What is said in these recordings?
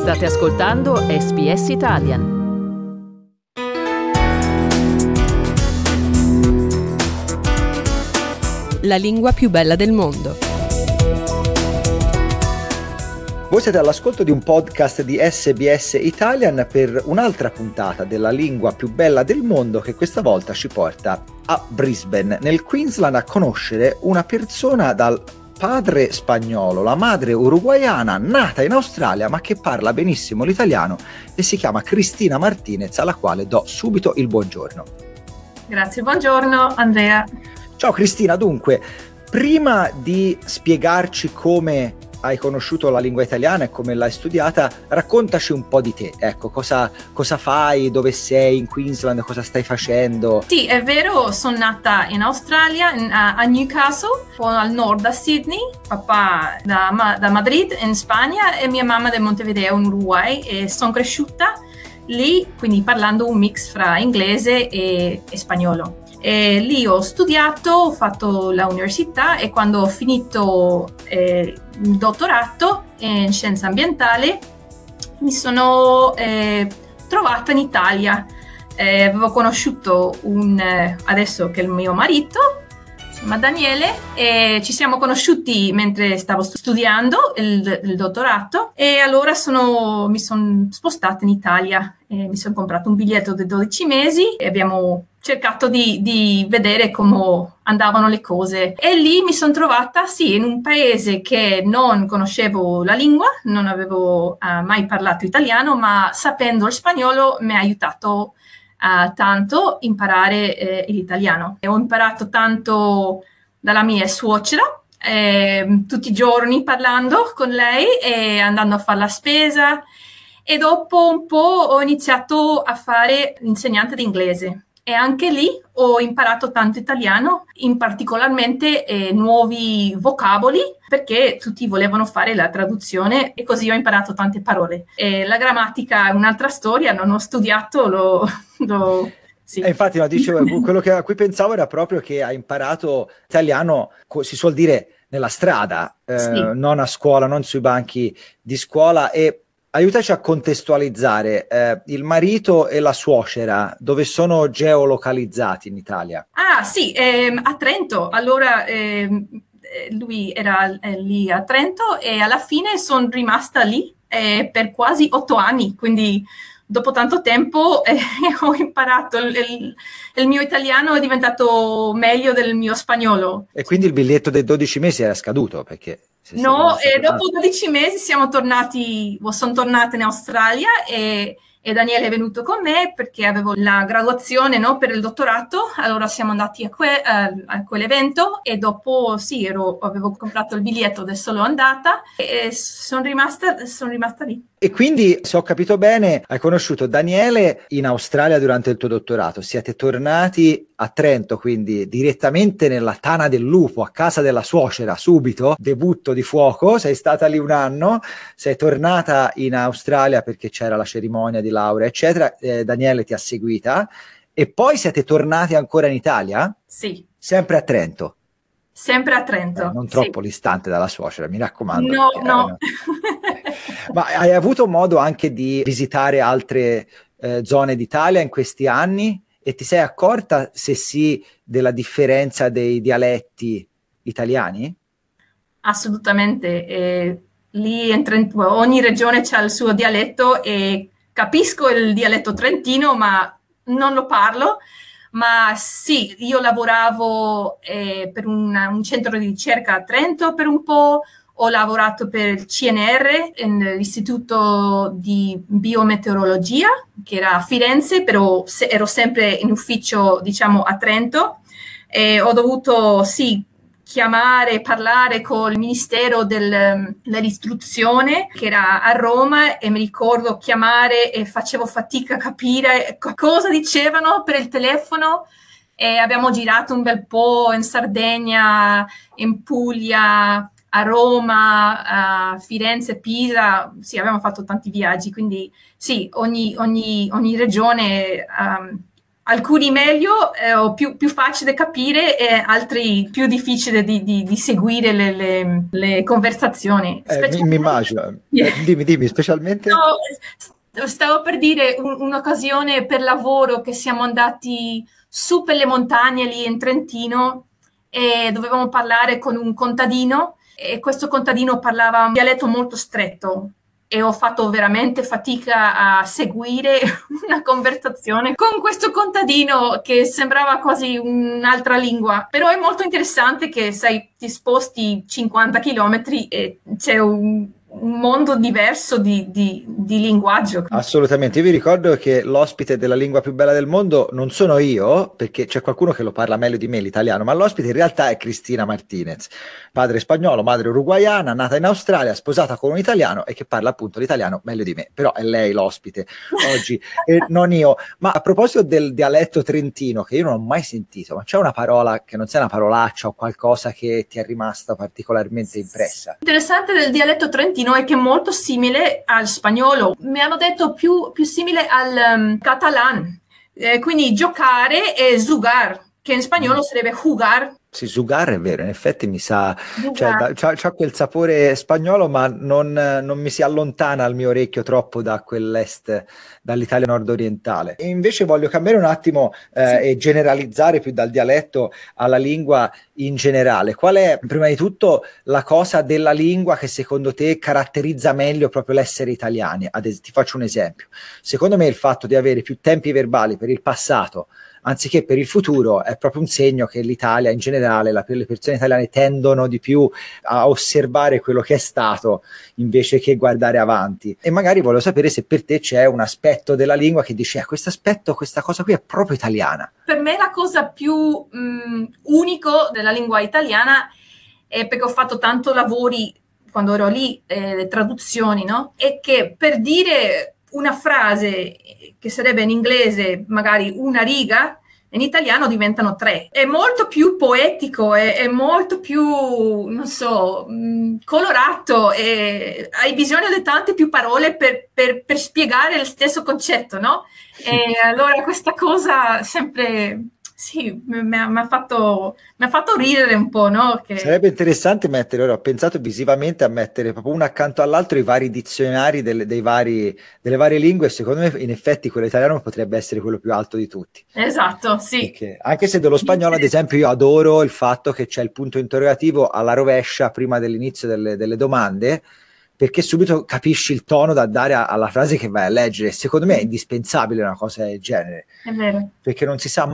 State ascoltando SBS Italian. La lingua più bella del mondo. Voi siete all'ascolto di un podcast di SBS Italian per un'altra puntata della lingua più bella del mondo, che questa volta ci porta a Brisbane, nel Queensland, a conoscere una persona dal padre spagnolo, la madre uruguaiana, nata in Australia ma che parla benissimo l'italiano, e si chiama Cristina Martinez, alla quale do subito il buongiorno. Grazie, buongiorno Andrea. Ciao Cristina, dunque, prima di spiegarci come hai conosciuto la lingua italiana e come l'hai studiata, raccontaci un po' di te. Ecco, cosa fai, dove sei in Queensland, cosa stai facendo? Sì, è vero, sono nata in Australia, a Newcastle, al nord da Sydney, papà da Madrid in Spagna e mia mamma da Montevideo in Uruguay, e sono cresciuta lì, quindi parlando un mix fra inglese e spagnolo. E lì ho studiato, ho fatto l'università, e quando ho finito il dottorato in scienza ambientale mi sono trovata in Italia. Avevo conosciuto adesso che è il mio marito, si chiama Daniele, e ci siamo conosciuti mentre stavo studiando il dottorato, e allora mi sono spostata in Italia e mi sono comprato un biglietto di 12 mesi e abbiamo cercato di vedere come andavano le cose, e lì mi sono trovata in un paese che non conoscevo la lingua, non avevo mai parlato italiano, ma sapendo il spagnolo mi ha aiutato tanto imparare l'italiano. E ho imparato tanto dalla mia suocera, tutti i giorni parlando con lei e andando a fare la spesa, e dopo un po' ho iniziato a fare l'insegnante di inglese. E anche lì ho imparato tanto italiano, in particolarmente nuovi vocaboli, perché tutti volevano fare la traduzione, e così ho imparato tante parole. E la grammatica è un'altra storia, non ho studiato, sì. Infatti, no, dicevo, quello a cui pensavo era proprio che hai imparato italiano, si suol dire, nella strada, Sì. non a scuola, non sui banchi di scuola. E aiutaci a contestualizzare il marito e la suocera, dove sono geolocalizzati in Italia? Sì, a Trento. Allora lui era lì a Trento, e alla fine sono rimasta lì per quasi 8 anni, quindi dopo tanto tempo ho imparato, il mio italiano è diventato meglio del mio spagnolo. E quindi il biglietto dei 12 mesi era scaduto, perché... No, e dopo 12 mesi sono tornata in Australia, e Daniele è venuto con me perché avevo la graduazione, no, per il dottorato. Allora siamo andati a quell'evento, e dopo avevo comprato il biglietto del solo andata, e sono rimasta lì. E quindi, se ho capito bene, hai conosciuto Daniele in Australia durante il tuo dottorato. Siete tornati a Trento, quindi direttamente nella Tana del Lupo, a casa della suocera, subito, debutto di fuoco. Sei stata lì un anno, sei tornata in Australia perché c'era la cerimonia di laurea, eccetera. Daniele ti ha seguita, e poi siete tornati ancora in Italia? Sì. Sempre a Trento? Sempre a Trento. Non troppo distante dalla suocera, mi raccomando. No, perché, no. Ma hai avuto modo anche di visitare altre zone d'Italia in questi anni, e ti sei accorta, se sì, della differenza dei dialetti italiani? Assolutamente. Lì in Trento, ogni regione ha il suo dialetto, e capisco il dialetto trentino, ma non lo parlo. Ma sì, io lavoravo per un centro di ricerca a Trento per un po', ho lavorato per il CNR, l'Istituto di Biometeorologia, che era a Firenze, però ero sempre in ufficio, diciamo, a Trento, e ho dovuto, chiamare, parlare col Ministero dell'istruzione, che era a Roma, e mi ricordo chiamare e facevo fatica a capire cosa dicevano per il telefono, e abbiamo girato un bel po' in Sardegna, in Puglia, a Roma, a Firenze, Pisa. Sì, abbiamo fatto tanti viaggi, quindi sì, ogni regione alcuni meglio o più facile da capire e altri più difficile di seguire le conversazioni. Mi immagino. Dimmi, specialmente? No, stavo per dire un'occasione per lavoro che siamo andati su per le montagne lì in Trentino e dovevamo parlare con un contadino e questo contadino parlava un dialetto molto stretto. E ho fatto veramente fatica a seguire una conversazione con questo contadino che sembrava quasi un'altra lingua. Però è molto interessante che ti sposti 50 chilometri e c'è un mondo diverso di linguaggio. Assolutamente, io vi ricordo che l'ospite della lingua più bella del mondo non sono io, perché c'è qualcuno che lo parla meglio di me l'italiano, ma l'ospite in realtà è Cristina Martinez, padre spagnolo, madre uruguaiana, nata in Australia, sposata con un italiano e che parla appunto l'italiano meglio di me, però è lei l'ospite oggi e non io. Ma a proposito del dialetto trentino, che io non ho mai sentito, ma c'è una parola che non sia una parolaccia o qualcosa che ti è rimasta particolarmente impressa? Interessante del dialetto trentino è che è molto simile al spagnolo. Mi hanno detto più simile al catalan. Quindi giocare e jugar, che in spagnolo sarebbe jugar. Sì, jugar è vero, in effetti mi sa, cioè, c'ha quel sapore spagnolo, ma non mi si allontana al mio orecchio troppo da quell'est, dall'Italia nord-orientale. E invece voglio cambiare un attimo e generalizzare più dal dialetto alla lingua in generale. Qual è, prima di tutto, la cosa della lingua che secondo te caratterizza meglio proprio l'essere italiani? Ti faccio un esempio. Secondo me il fatto di avere più tempi verbali per il passato anziché per il futuro è proprio un segno che l'Italia in generale, le persone italiane tendono di più a osservare quello che è stato invece che guardare avanti. E magari volevo sapere se per te c'è un aspetto della lingua che dici questo aspetto, questa cosa qui è proprio italiana. Per me la cosa più unico della lingua italiana è perché ho fatto tanto lavori quando ero lì, le traduzioni, no? È che per dire una frase che sarebbe in inglese magari una riga, in italiano diventano 3. È molto più poetico, è molto più, non so, colorato e hai bisogno di tante più parole per spiegare lo stesso concetto, no? E allora questa cosa sempre... Sì, mi ha fatto ridere un po', no? Sarebbe interessante mettere, ora ho pensato visivamente a mettere proprio uno accanto all'altro i vari dizionari delle varie lingue, e secondo me in effetti quello italiano potrebbe essere quello più alto di tutti. Esatto, sì. Perché, anche se dello spagnolo, ad esempio, io adoro il fatto che c'è il punto interrogativo alla rovescia prima dell'inizio delle domande, perché subito capisci il tono da dare alla frase che vai a leggere. Secondo me è indispensabile una cosa del genere. È vero. Perché non si sa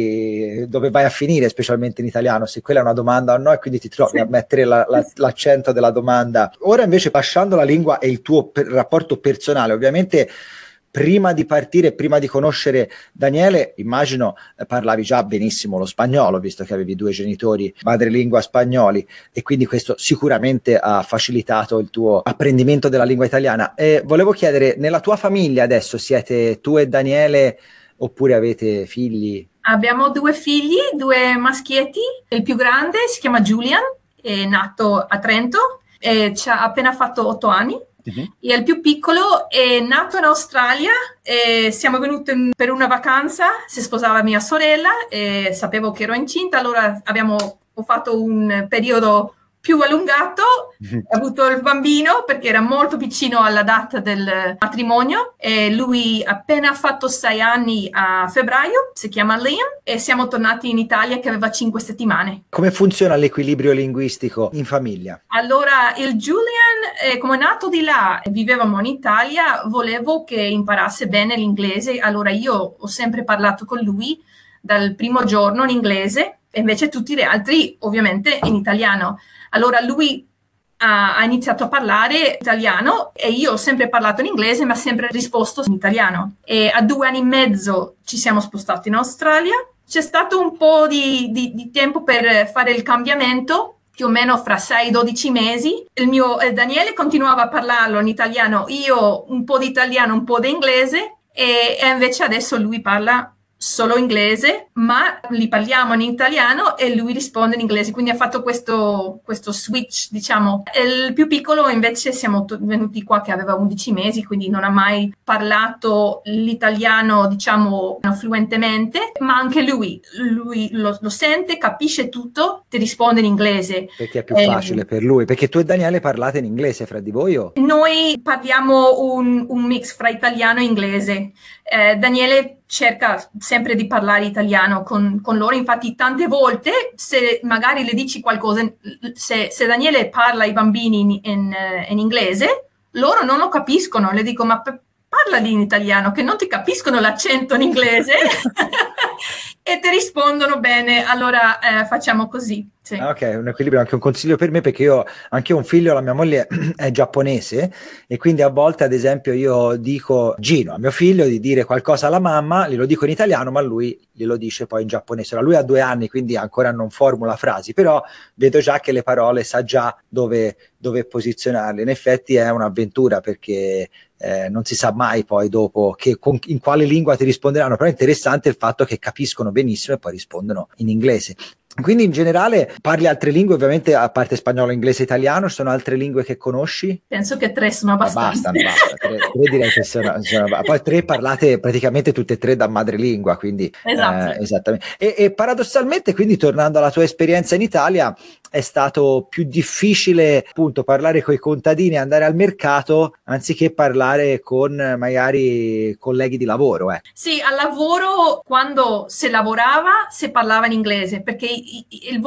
mai dove vai a finire, specialmente in italiano, se quella è una domanda o no, e quindi ti trovi a mettere l'accento della domanda. Ora invece, lasciando la lingua e il tuo rapporto personale, ovviamente prima di partire, prima di conoscere Daniele, immagino parlavi già benissimo lo spagnolo, visto che avevi 2 genitori madrelingua spagnoli, e quindi questo sicuramente ha facilitato il tuo apprendimento della lingua italiana. Volevo chiedere, nella tua famiglia adesso siete tu e Daniele oppure avete figli? Abbiamo 2 figli, 2 maschietti. Il più grande si chiama Julian, è nato a Trento e ha appena fatto 8 anni. E il più piccolo è nato in Australia e siamo venuti per una vacanza, si sposava mia sorella e sapevo che ero incinta, allora ho fatto un periodo più allungato, ho avuto il bambino perché era molto vicino alla data del matrimonio e lui appena fatto 6 anni a febbraio, si chiama Liam, e siamo tornati in Italia che aveva 5 settimane. Come funziona l'equilibrio linguistico in famiglia? Allora, il Julian, come è nato di là e vivevamo in Italia, volevo che imparasse bene l'inglese, allora io ho sempre parlato con lui dal primo giorno in inglese e invece tutti gli altri ovviamente in italiano. Allora lui ha iniziato a parlare italiano e io ho sempre parlato in inglese ma sempre risposto in italiano. E a 2 anni e mezzo ci siamo spostati in Australia. C'è stato un po' di tempo per fare il cambiamento, più o meno fra 6-12 mesi. Il mio Daniele continuava a parlarlo in italiano, io un po' di italiano, un po' di inglese e invece adesso lui parla solo inglese, ma li parliamo in italiano e lui risponde in inglese, quindi ha fatto questo switch, diciamo. Il più piccolo invece siamo venuti qua che aveva 11 mesi, quindi non ha mai parlato l'italiano, diciamo, fluentemente, ma anche lui lo sente, capisce tutto, ti risponde in inglese. Perché è più facile per lui, perché tu e Daniele parlate in inglese fra di voi o? Noi parliamo un mix fra italiano e inglese. Daniele cerca sempre di parlare italiano con loro, infatti tante volte se magari le dici qualcosa, se Daniele parla ai bambini in inglese, loro non lo capiscono, le dico ma parlali in italiano che non ti capiscono l'accento in inglese e ti rispondono bene, allora facciamo così. Sì. Ok, un equilibrio, anche un consiglio per me, perché anche io ho un figlio, la mia moglie è giapponese e quindi a volte ad esempio io dico Gino a mio figlio di dire qualcosa alla mamma, glielo dico in italiano ma lui glielo dice poi in giapponese. Ora, lui ha 2 anni quindi ancora non formula frasi, però vedo già che le parole sa già dove posizionarle. In effetti è un'avventura perché non si sa mai poi dopo in quale lingua ti risponderanno, però è interessante il fatto che capiscono benissimo e poi rispondono in inglese. Quindi in generale parli altre lingue, ovviamente a parte spagnolo, inglese, italiano, ci sono altre lingue che conosci? Penso che 3 sono abbastanza. Basta, 3 direi che sono poi 3 parlate praticamente tutte e 3 da madrelingua, quindi esatto. Esattamente. E paradossalmente, quindi tornando alla tua esperienza in Italia, è stato più difficile appunto parlare con i contadini e andare al mercato anziché parlare con magari colleghi di lavoro. Sì, al lavoro quando si lavorava si parlava in inglese perché il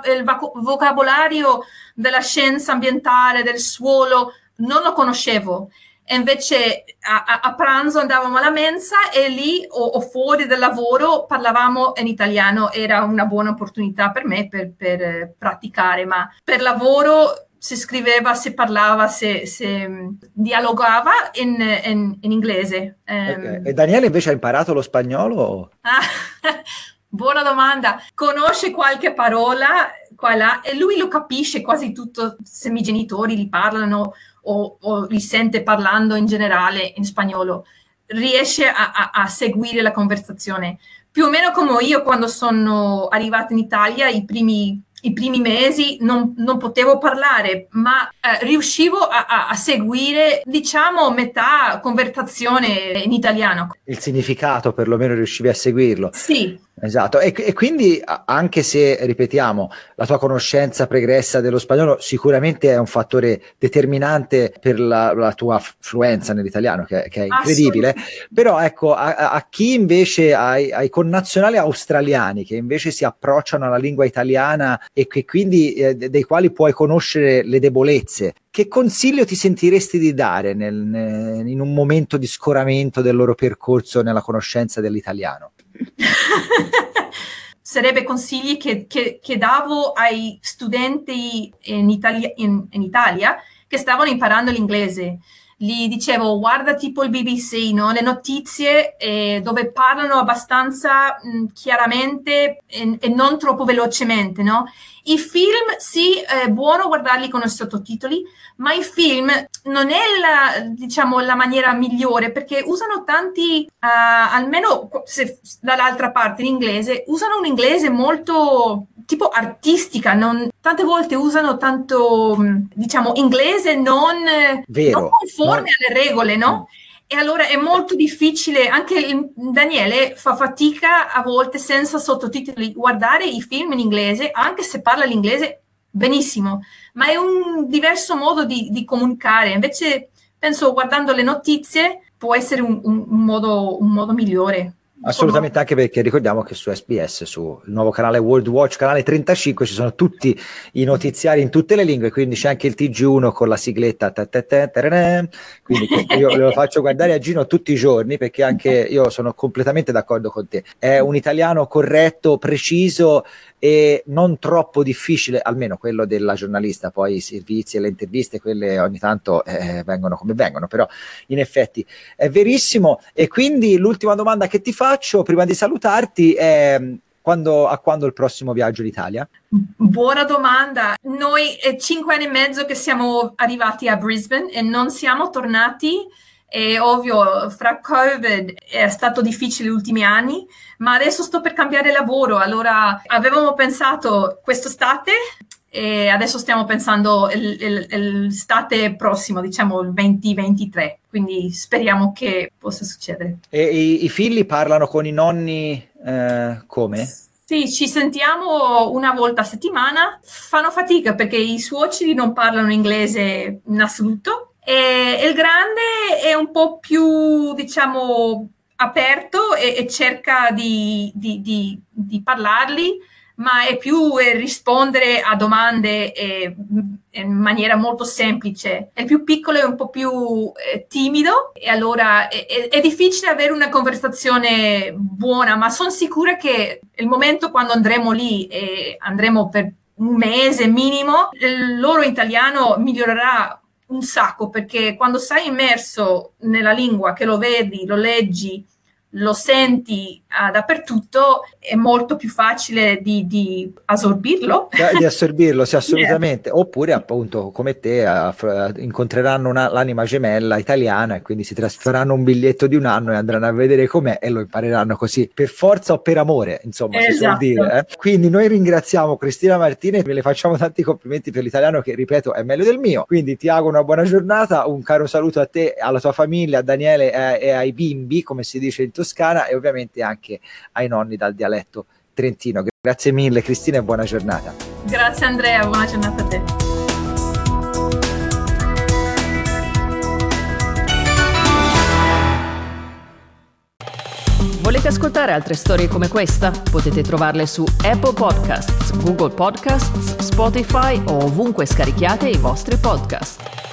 vocabolario della scienza ambientale, del suolo, non lo conoscevo. E invece a pranzo andavamo alla mensa e lì o fuori dal lavoro parlavamo in italiano. Era una buona opportunità per me per praticare, ma per lavoro si scriveva, si parlava, si dialogava in inglese. E Daniele invece ha imparato lo spagnolo? Buona domanda. Conosce qualche parola qua e là e lui lo capisce quasi tutto se i miei genitori li parlano o li sente parlando in generale in spagnolo. Riesce a seguire la conversazione. Più o meno come io quando sono arrivata in Italia i primi mesi non potevo parlare, ma riuscivo a seguire, diciamo, metà conversazione in italiano. Il significato perlomeno riuscivi a seguirlo. Sì. Esatto, e quindi anche se, ripetiamo, la tua conoscenza pregressa dello spagnolo sicuramente è un fattore determinante per la tua fluenza nell'italiano, che è incredibile, però ecco, a chi invece, ai connazionali australiani che invece si approcciano alla lingua italiana e che quindi dei quali puoi conoscere le debolezze, che consiglio ti sentiresti di dare in un momento di scoramento del loro percorso nella conoscenza dell'italiano? Sarebbe consigli che davo ai studenti in Italia che stavano imparando l'inglese. Gli dicevo guarda tipo il BBC, no? Le notizie dove parlano abbastanza chiaramente e non troppo velocemente, no? I film sì, è buono guardarli con i sottotitoli, ma i film non è la maniera migliore perché usano tanti, almeno se dall'altra parte in inglese, usano un inglese molto tipo artistica, tante volte usano tanto, diciamo, inglese non conforme alle regole, no? E allora è molto difficile, anche Daniele fa fatica a volte senza sottotitoli guardare i film in inglese, anche se parla l'inglese benissimo, ma è un diverso modo di comunicare. Invece penso guardando le notizie può essere un modo migliore. Assolutamente, anche perché ricordiamo che su SBS, sul nuovo canale World Watch, canale 35, ci sono tutti i notiziari in tutte le lingue, quindi c'è anche il TG1 con la sigletta, quindi io lo faccio guardare a Gino tutti i giorni perché anche io sono completamente d'accordo con te. È un italiano corretto, preciso e non troppo difficile, almeno quello della giornalista. Poi i servizi e le interviste, quelle ogni tanto vengono come vengono, però in effetti è verissimo. E quindi l'ultima domanda che ti faccio prima di salutarti è a quando il prossimo viaggio in Italia? Buona domanda. Noi è 5 anni e mezzo che siamo arrivati a Brisbane e non siamo tornati. E ovvio, fra Covid è stato difficile gli ultimi anni, ma adesso sto per cambiare lavoro, allora avevamo pensato quest'estate e adesso stiamo pensando l'estate prossimo, diciamo il 2023, quindi speriamo che possa succedere. E i figli parlano con i nonni come? Sì, ci sentiamo una volta a settimana, fanno fatica perché i suoceri non parlano inglese in assoluto e il grande è un po' più, diciamo, aperto e cerca di parlarli, ma è più rispondere a domande in maniera molto semplice. Il più piccolo è un po' più timido e allora è difficile avere una conversazione buona, ma sono sicura che il momento quando andremo lì e andremo per un mese minimo, il loro italiano migliorerà un sacco, perché quando sei immerso nella lingua, che lo vedi, lo leggi, lo senti dappertutto, è molto più facile di assorbirlo. Di assorbirlo, sì, assolutamente. Oppure appunto come te incontreranno l'anima gemella italiana e quindi si trasferanno un biglietto di un anno e andranno a vedere com'è e lo impareranno così, per forza o per amore, insomma, si suol dire. Quindi noi ringraziamo Cristina Martinez, ve le facciamo tanti complimenti per l'italiano che, ripeto, è meglio del mio. Quindi ti auguro una buona giornata, un caro saluto a te, alla tua famiglia, a Daniele e ai bimbi, come si dice in Toscana, e ovviamente anche ai nonni dal dialetto trentino. Grazie mille Cristina e buona giornata. Grazie Andrea, buona giornata a te. Volete ascoltare altre storie come questa? Potete trovarle su Apple Podcasts, Google Podcasts, Spotify o ovunque scarichiate i vostri podcast.